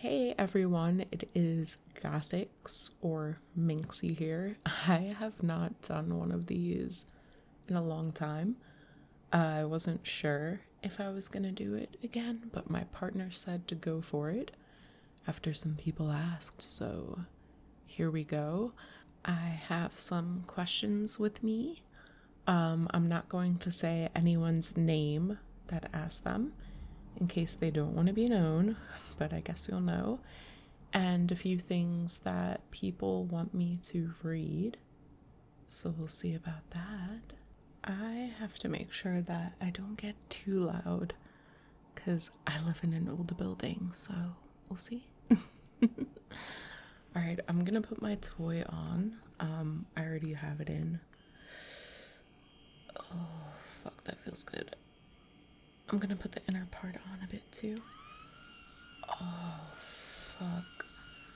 Hey everyone, it is Gothix or Minxie here. I have not done one of these in a long time. I wasn't sure if I was gonna do it again, but my partner said to go for it after some people asked, so here we go. I have some questions with me. I'm not going to say anyone's name that asked them in case they don't want to be known, but I guess you'll know. And a few things that people want me to read. So we'll see about that. I have to make sure that I don't get too loud because I live in an old building, so we'll see. Alright, I'm gonna put my toy on. I already have it in. Oh, fuck, that feels good. I'm gonna put the inner part on a bit too. Oh, fuck.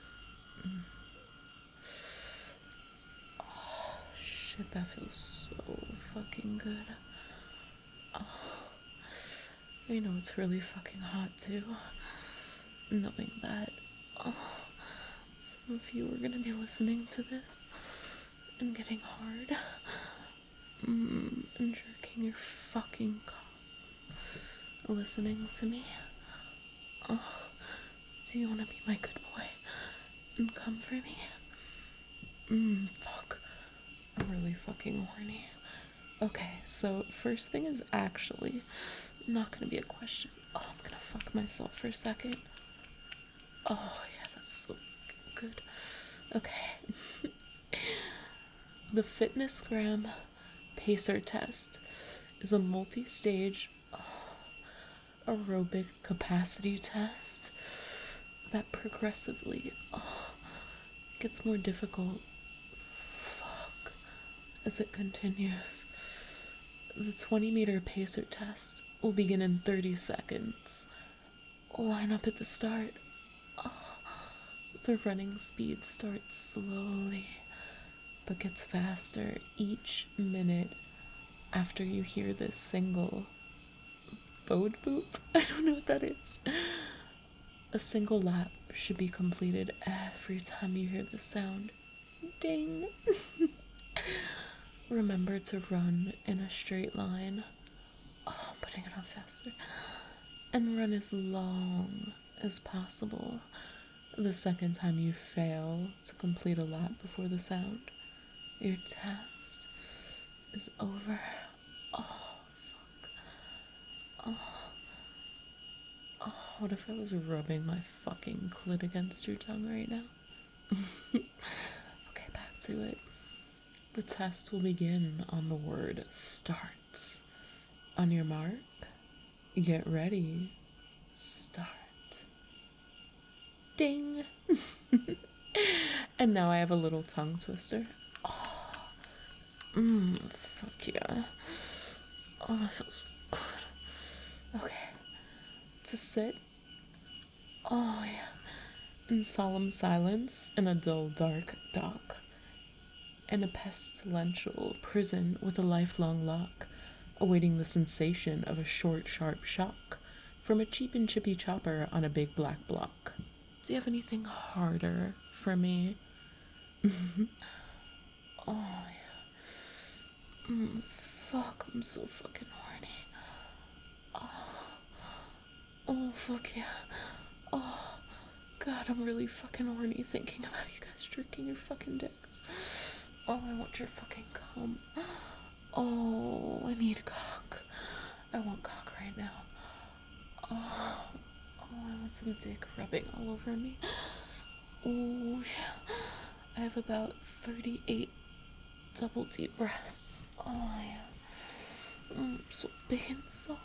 Oh, shit, that feels so fucking good. Oh, you know it's really fucking hot too. Knowing that, some of you are gonna be listening to this and getting hard. And jerking your fucking cocks. Listening to me. Oh, do you want to be my good boy and come for me? Fuck. I'm really fucking horny. Okay, so first thing is actually not gonna be a question. Oh, I'm gonna fuck myself for a second. Oh, yeah, that's so good. Okay. The FitnessGram Pacer test is a multi-stage aerobic capacity test that progressively gets more difficult as it continues. The 20-meter pacer test will begin in 30 seconds. Line up at the start. The running speed starts slowly but gets faster each minute after you hear this single bode boop. I don't know what that is. A single lap should be completed every time you hear this sound. Ding. Remember to run in a straight line. Oh, I'm putting it on faster. And run as long as possible. The second time you fail to complete a lap before the sound, your test is over. Oh, fuck. Oh, what if I was rubbing my fucking clit against your tongue right now? Okay, back to it. The test will begin on the word starts. On your mark, get ready, start. Ding! And now I have a little tongue twister. Oh, fuck yeah. Oh, that feels good. Okay. To sit. Oh, yeah. In solemn silence in a dull, dark dock. In a pestilential prison with a lifelong lock, awaiting the sensation of a short, sharp shock from a cheap and chippy chopper on a big black block. Do you have anything harder for me? Oh, yeah. Fuck, I'm so fucking horny. Oh, fuck yeah. Oh, God, I'm really fucking horny thinking about you guys jerking your fucking dicks. Oh, I want your fucking cum. Oh, I need cock. I want cock right now. Oh, I want some dick rubbing all over me. Oh, yeah. I have about 38 double D breasts. Oh, yeah. So big and soft.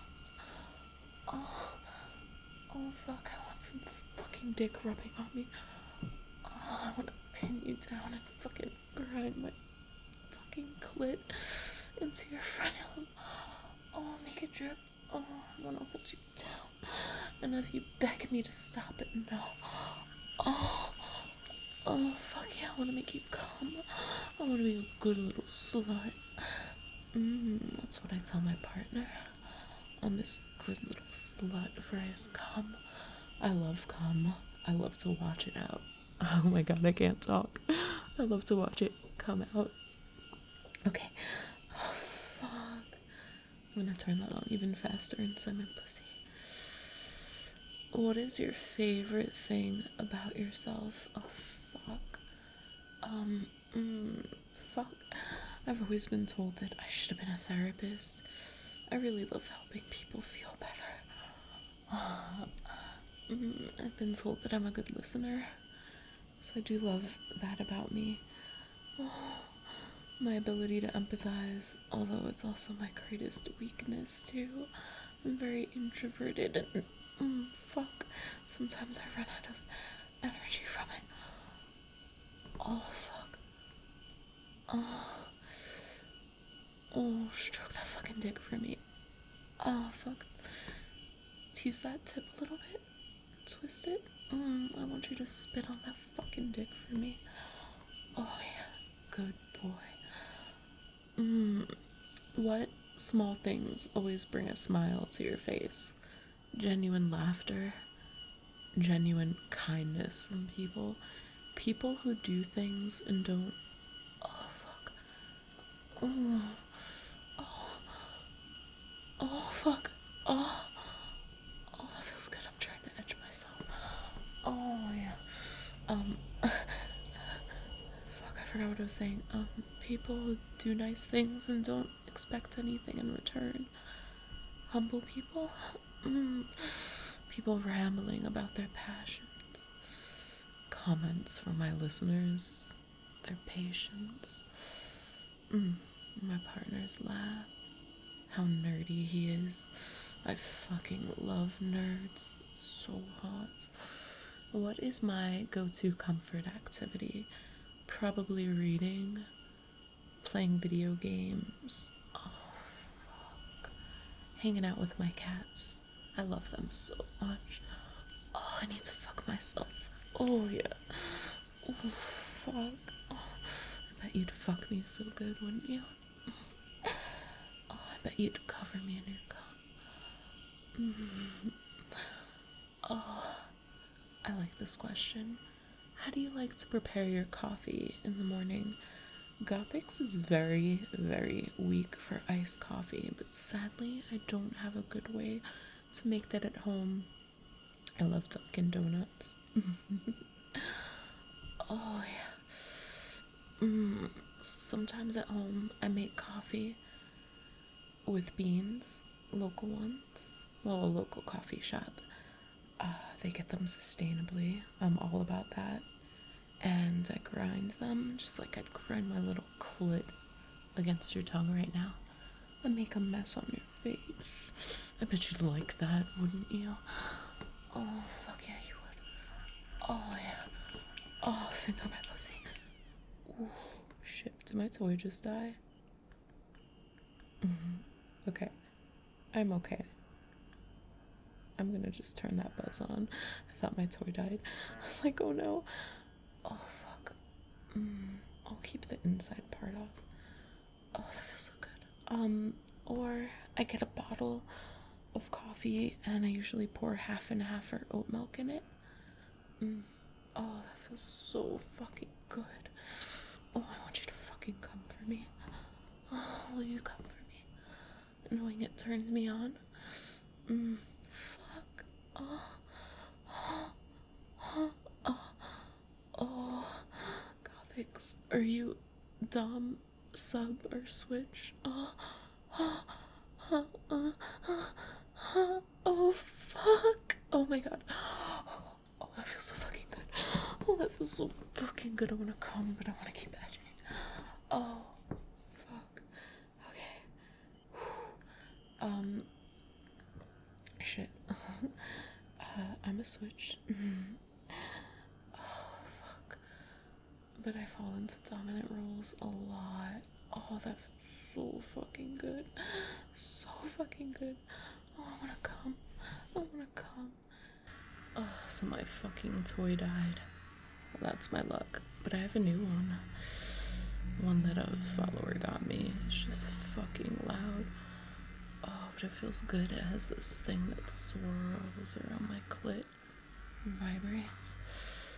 Oh, fuck. I want some fucking dick rubbing on me. Oh, I want to pin you down and fucking grind my fucking clit into your frenulum. Oh, make it drip. Oh, I want to hold you down and have you beg me to stop it. No. Oh, fuck yeah, I want to make you come. I want to be a good little slut. That's what I tell my partner. I'm this good little slut for his cum. I love cum. I love to watch it out. Oh my god, I can't talk. I love to watch it come out. Okay. Oh, fuck. I'm gonna turn that on even faster inside my pussy. What is your favorite thing about yourself? Oh, fuck. Fuck. I've always been told that I should have been a therapist. I really love helping people feel better. I've been told that I'm a good listener, so I do love that about me. My ability to empathize, although it's also my greatest weakness too. I'm very introverted and fuck. Sometimes I run out of energy from it. Oh fuck. Oh, stroke that fucking dick for me. Oh fuck. Tease that tip a little bit. Twist it. I want you to spit on that fucking dick for me. Oh yeah. Good boy. What small things always bring a smile to your face? Genuine laughter, genuine kindness from people, people who do things and don't. Oh fuck. Oh fuck. Oh, that feels good. I'm trying to edge myself. Oh yeah. Fuck, I forgot what I was saying. People who do nice things and don't expect anything in return. Humble people. People rambling about their passions. Comments from my listeners. Their patience. My partner's laugh. How nerdy he is. I fucking love nerds so hot. What is my go-to comfort activity? Probably reading, playing video games. Oh, fuck. Hanging out with my cats. I love them so much. Oh, I need to fuck myself. Oh, yeah. Oh, fuck. Oh, I bet you'd fuck me so good, wouldn't you? Oh, I bet you'd cover me in your cum. Oh, I like this question. How do you like to prepare your coffee in the morning? Gothix is very, very weak for iced coffee, but sadly, I don't have a good way to make that at home. I love Dunkin' Donuts. Oh, yeah. Sometimes at home, I make coffee with beans, local ones. Well, a local coffee shop. They get them sustainably. I'm all about that. And I grind them just like I'd grind my little clit against your tongue right now. And make a mess on your face. I bet you'd like that, wouldn't you? Oh, fuck yeah, you would. Oh, yeah. Oh, finger my pussy. Ooh, shit. Did my toy just die? Okay. I'm okay. I'm gonna just turn that buzz on. I thought my toy died. I was like, oh no. Oh, fuck. I'll keep the inside part off. Oh, that feels so good. Or I get a bottle of coffee and I usually pour half and half for oat milk in it. Oh, that feels so fucking good. Oh, I want you to fucking come for me. Oh, will you come for me? Knowing it turns me on. Fuck. Oh, Gothix, are you dom, sub, or switch? Oh, fuck. Oh my god. Oh, that feels so fucking good. Oh, that feels so fucking good. I wanna come, but I wanna keep edging. Oh, fuck. Okay. Shit. I'm a switch. Oh, fuck. But I fall into dominant roles a lot. Oh, that feels so fucking good. So fucking good. Oh, I wanna come. I wanna come. Oh, so my fucking toy died. Well, that's my luck. But I have a new one. One that a follower got me. It's just fucking loud. Oh, but it feels good. It has this thing that swirls around my clit. vibrates.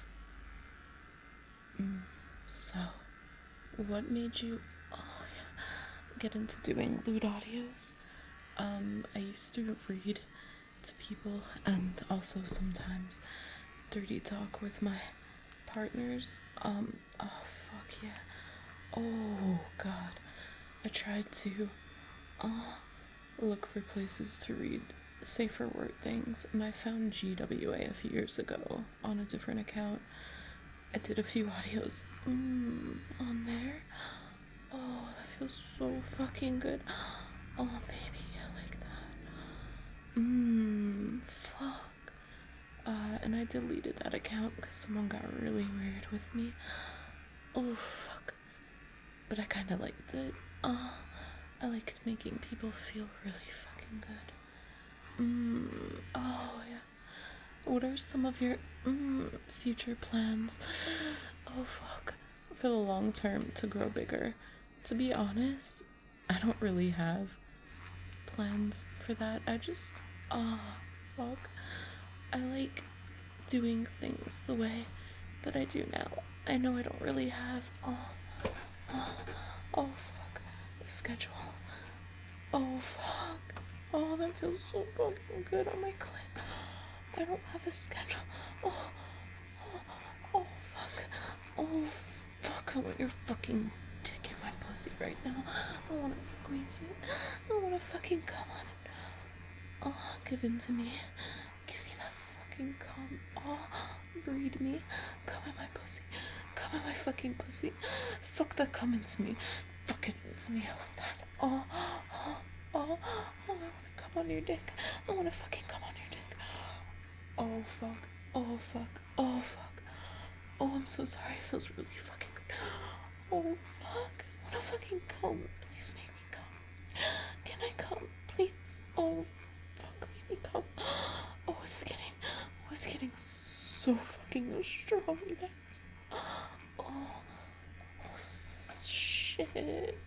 So, what made you get into doing lewd audios? I used to read to people and also sometimes dirty talk with my partners. Oh fuck yeah. Oh god. I tried to look for places to read safer word things, and I found GWA a few years ago on a different account. I did a few audios on there. Oh, that feels so fucking good. Oh, baby, I like that. Fuck. And I deleted that account because someone got really weird with me. Oh, fuck. But I kind of liked it. I liked making people feel really fucking good. Oh, yeah. What are some of your future plans? Oh, fuck. For the long term, to grow bigger. To be honest, I don't really have plans for that. I just, fuck. I like doing things the way that I do now. I know I don't really have, oh, fuck. The schedule. Oh, fuck. Oh, that feels so fucking good on my clit. I don't have a schedule. Oh, fuck. Oh, fuck. I want your fucking dick in my pussy right now. I want to squeeze it. I want to fucking come on it. Oh, give in to me. Give me that fucking cum. Oh, breed me. Come in my pussy. Come in my fucking pussy. Fuck that cum into me. Fuck it into me. I love that. Oh, I want to come on your dick. I want to fucking come on your dick. Oh, fuck. Oh, fuck. Oh, fuck. Oh, I'm so sorry. It feels really fucking good. Oh, fuck. I want to fucking come. Please make me come. Can I come? Please. Oh, fuck. Make me come. Oh, it's getting so fucking strong, you guys. Oh, shit.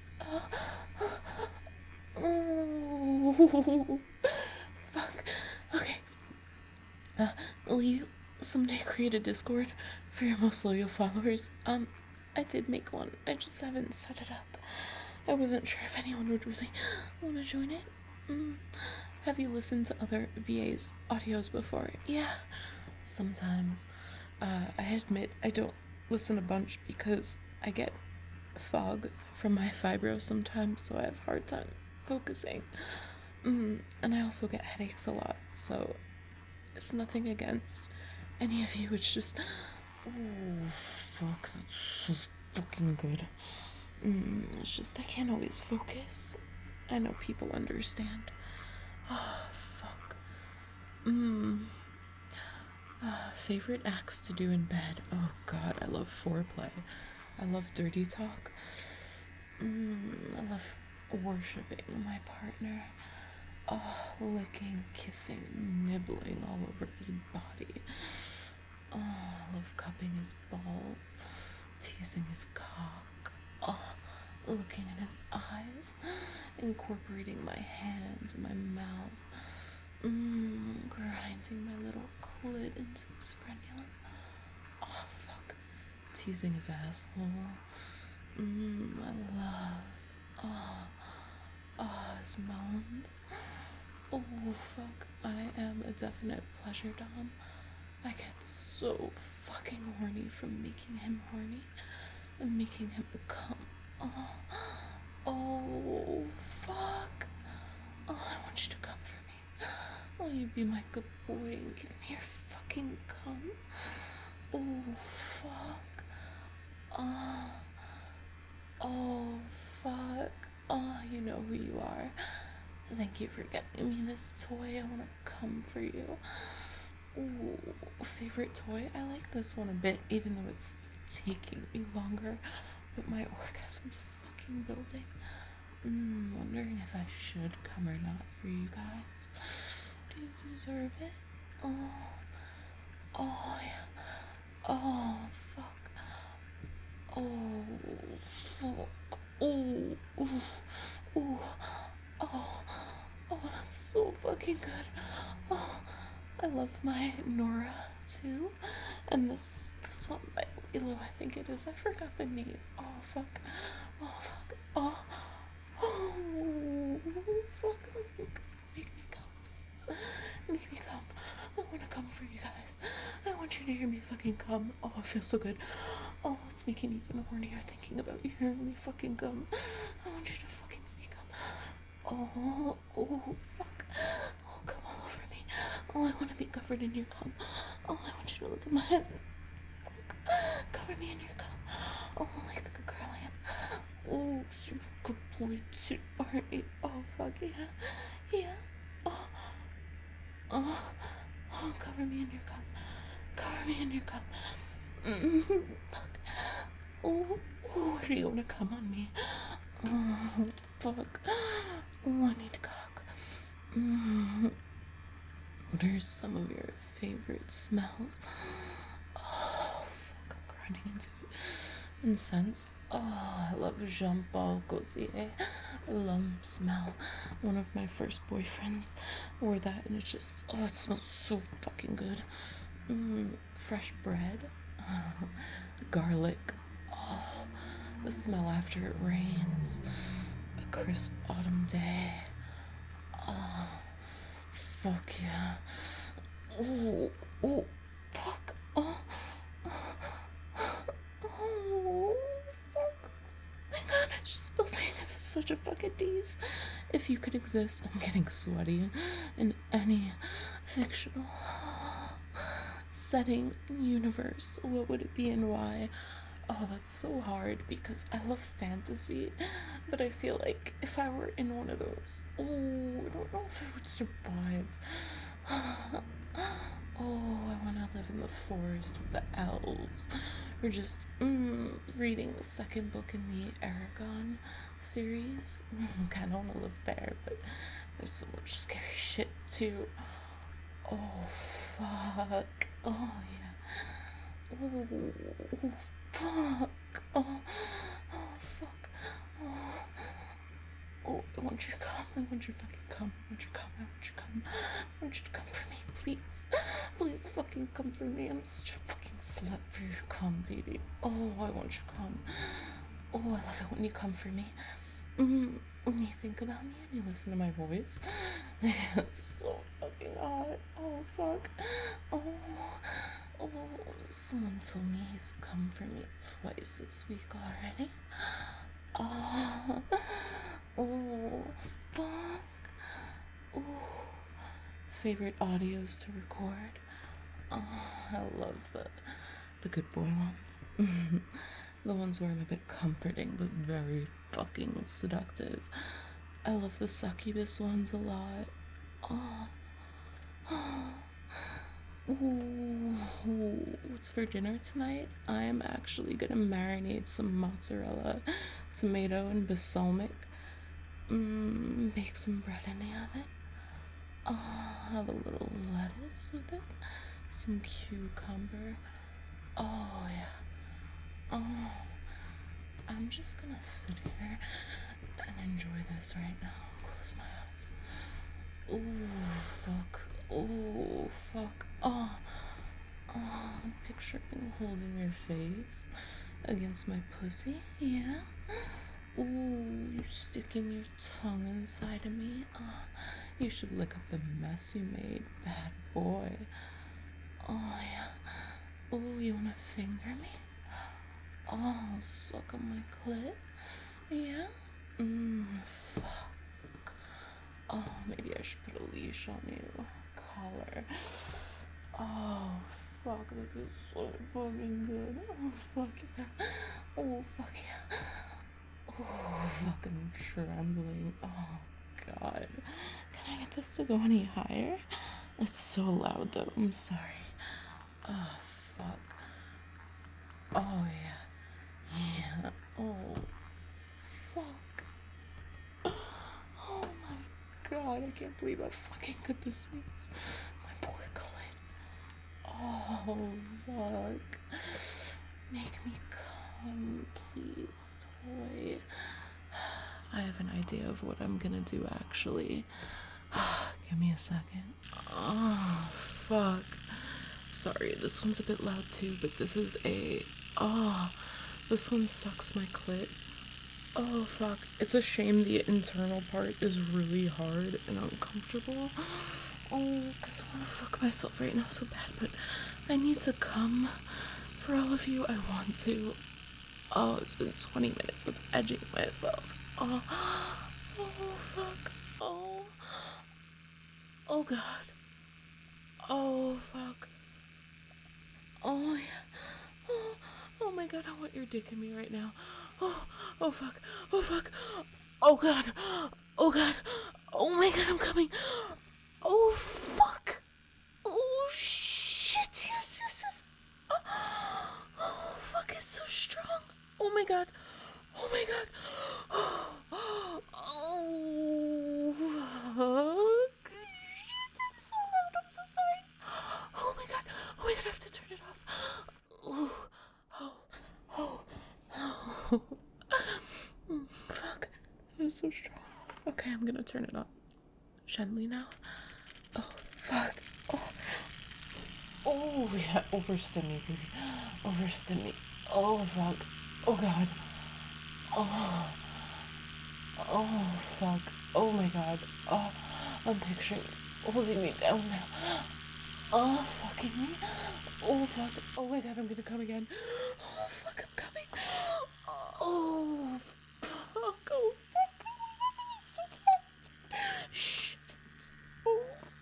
Oh, fuck. Okay. Will you someday create a Discord for your most loyal followers? I did make one. I just haven't set it up. I wasn't sure if anyone would really want to join it. Have you listened to other VA's audios before? Yeah, sometimes. I admit I don't listen a bunch because I get fog from my fibro sometimes, so I have a hard time focusing. And I also get headaches a lot, so it's nothing against any of you. It's just, oh, fuck, that's so fucking good. It's just I can't always focus. I know people understand. Oh, fuck. Favorite acts to do in bed. Oh god, I love foreplay. I love dirty talk. I love worshipping my partner. Oh, licking, kissing, nibbling all over his body. Oh, I love cupping his balls, teasing his cock. Oh, looking in his eyes, incorporating my hand in my mouth. Grinding my little clit into his frenulum. Oh, fuck. Teasing his asshole. I love. His moans. Oh, fuck. I am a definite pleasure dom. I get so fucking horny from making him horny and making him come. Oh, fuck. Oh, I want you to come for me. Will you be my good boy and give me your fucking cum? Oh, fuck. Oh, fuck. Oh, you know who you are. Thank you for getting me this toy. I want to come for you. Ooh, favorite toy? I like this one a bit, even though it's taking me longer. But my orgasm's fucking building. Wondering if I should come or not for you guys. Do you deserve it? Oh, yeah. Oh, fuck. Oh, fuck. Oh, oh, that's so fucking good. Oh, I love my Nora too. And this one by Lilo, I think it is. I forgot the name. Oh fuck. Oh fuck. Oh fuck. Make me come. Make me come. I wanna come for you guys. I want you to hear me fucking come. Oh, it feels so good. Oh, it's making me even hornier thinking about you hearing me fucking come. I want you to fucking make me come. Oh, fuck. Oh, come all over me. Oh, I want to be covered in your cum. Oh, I want you to look at my eyes. Cover me in your cum. Oh, like the good girl I am. Oh, super good boy, too, aren't you? Oh, fuck, yeah. Yeah. Oh, cover me in your cum. Cover me in your cum. Fuck. Oh, where do you want to come on me? Oh, fuck. Oh, I need to cock. What are some of your favorite smells? Oh, fuck, I'm grinding into it. Incense. Oh, I love Jean Paul Gaultier. L'Homme smell. One of my first boyfriends wore that, and it smells so fucking good. Fresh bread. Garlic. Oh, the smell after it rains. A crisp autumn day. Oh, fuck yeah. Oh, fuck. Oh, fuck. My god, I just spilled saying this is such a fucking tease. If you could exist, I'm getting sweaty, in any fictional setting, universe, what would it be and why? Oh, that's so hard because I love fantasy, but I feel like if I were in one of those, I don't know if I would survive. Oh, I want to live in the forest with the elves, or just reading the second book in the Aragon series. Kind of want to live there, but there's so much scary shit too. Oh, fuck. Oh, yeah. Oh, fuck. Oh, fuck. Oh, I want you to come. I want you to fucking come. I want you to come. I want you to come. I want you to come for me, please. Please fucking come for me. I'm such a fucking slut for your cum, baby. Oh, I want you to come. Oh, I love it when you come for me. When you think about me and you listen to my voice, it's so fucking hot. Oh, fuck. Oh, someone told me he's come for me twice this week already. Oh, fuck. Oh, favorite audios to record. Oh, I love the good boy ones. The ones where I'm a bit comforting but very fucking seductive. I love the succubus ones a lot. Oh. Ooh, what's for dinner tonight? I am actually gonna marinate some mozzarella, tomato, and balsamic. Bake some bread in the oven. Have a little lettuce with it. Some cucumber. Oh, yeah. Oh, I'm just gonna sit here and enjoy this right now. Close my eyes. Oh, fuck. Oh, fuck. Oh, I'm picturing holding your face against my pussy. Yeah. Ooh, you're sticking your tongue inside of me. You should lick up the mess you made, bad boy. Oh, yeah. Ooh, you wanna finger me? Oh, suck on my clit. Yeah? Fuck. Oh, maybe I should put a leash on you. Collar. Oh, fuck, this is so fucking good. Oh, fuck yeah. Oh, fuck yeah. Oh, fuck, I'm trembling. Oh, God. Can I get this to go any higher? It's so loud, though. I'm sorry. Oh, fuck. Oh, yeah. Yeah. Oh, fuck. Oh, my God. I can't believe how fucking good this is. My poor clit. Oh, fuck. Make me come, please, toy. I have an idea of what I'm gonna do, actually. Give me a second. Oh, fuck. Sorry, this one's a bit loud too, but this is oh, this one sucks my clit. Oh fuck. It's a shame the internal part is really hard and uncomfortable. Oh, because I want to fuck myself right now so bad, but I need to come. For all of you, I want to. Oh, it's been 20 minutes of edging myself. Oh, oh fuck. Oh god. Oh fuck. Oh yeah. Oh my god, I want your dick in me right now. Oh fuck. Oh fuck. Oh god. Oh god. Oh my god, I'm coming. Oh fuck. Oh shit. Yes. Oh fuck, it's so strong. Oh my god. Oh my god. Oh fuck. Shit, I'm so loud. I'm so sorry. Oh my god. I have to turn it off. Ooh. Oh. Fuck. It was so strong. Okay, I'm gonna turn it on. Gently now. Oh, fuck. Oh yeah. Overstim me, baby. Overstim me. Oh, fuck. Oh, God. Oh, fuck. Oh, my God. Oh, I'm picturing holding me down now. Oh, fucking me. Oh, fuck. Oh, my God, I'm gonna come again. Oh, fuck, I'm coming. Oh, fuck. Oh, fuck. Oh, that was so fast. Shit. Oh,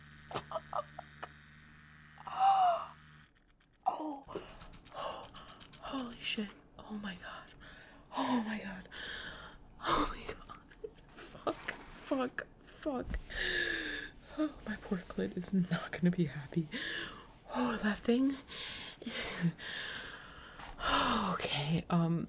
oh. Holy shit. Oh, my God. Oh, my God. Oh, my God. Fuck. Oh, my poor clit is not gonna be happy. Oh, that thing. Okay,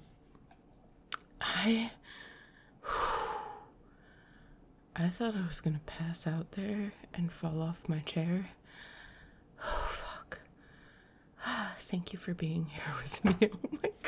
I thought I was gonna pass out there and fall off my chair. Oh, fuck. Thank you for being here with me. Oh my